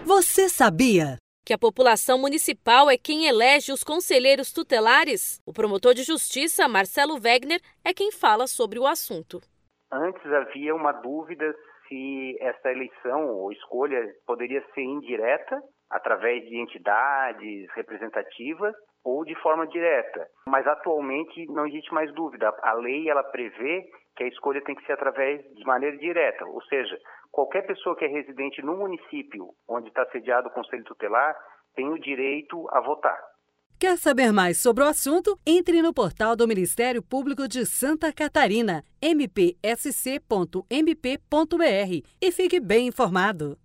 Você sabia que a população municipal é quem elege os conselheiros tutelares? O promotor de justiça, Marcelo Wegner, é quem fala sobre o assunto. Antes havia uma dúvida se essa eleição ou escolha poderia ser indireta, através de entidades representativas, ou de forma direta. Mas atualmente não existe mais dúvida. A lei ela prevê que a escolha tem que ser através de maneira direta, ou seja, qualquer pessoa que é residente no município onde está sediado o Conselho Tutelar tem o direito a votar. Quer saber mais sobre o assunto? Entre no portal do Ministério Público de Santa Catarina, mpsc.mp.br, e fique bem informado.